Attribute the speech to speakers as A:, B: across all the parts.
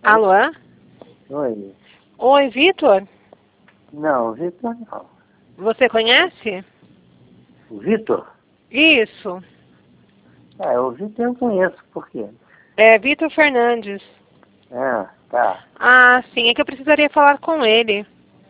A: Alô?
B: Oi.
A: Oi, Vitor?
B: Não, Vitor não.
A: Você conhece?
B: O Vitor?
A: Isso.
B: O Vitor eu conheço, por quê?
A: É Vitor Fernandes.
B: Tá.
A: Ah, sim, é que eu precisaria falar com ele.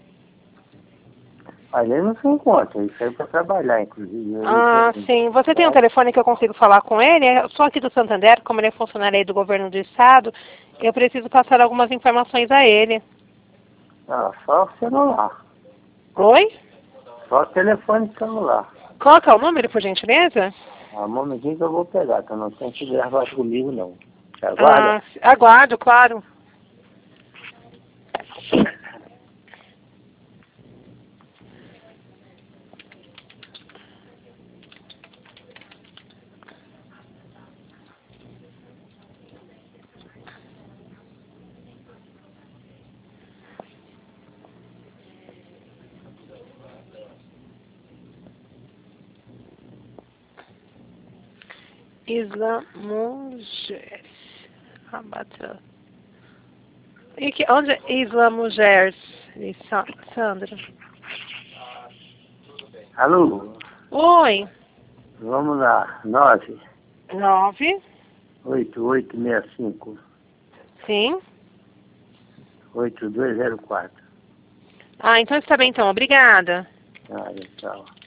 B: Olha, ele não se encontra, ele saiu para trabalhar, inclusive.
A: Sim. Você tem um telefone que eu consigo falar com ele? Eu sou aqui do Santander, como ele é funcionário aí do governo do estado, eu preciso passar algumas informações a ele.
B: Só o celular.
A: Oi?
B: Só o telefone celular.
A: Qual que é o número, por gentileza?
B: Um momentinho que eu vou pegar, que eu não tenho que gravar comigo, não. Você aguarda?
A: Aguardo, claro. Isla Mujeres. Onde é Isla Mujeres, Sandra?
B: Alô?
A: Oi.
B: Vamos lá.
A: 9.
B: 98865
A: Sim.
B: 8204.
A: Então está bem, então. Obrigada.
B: Tchau.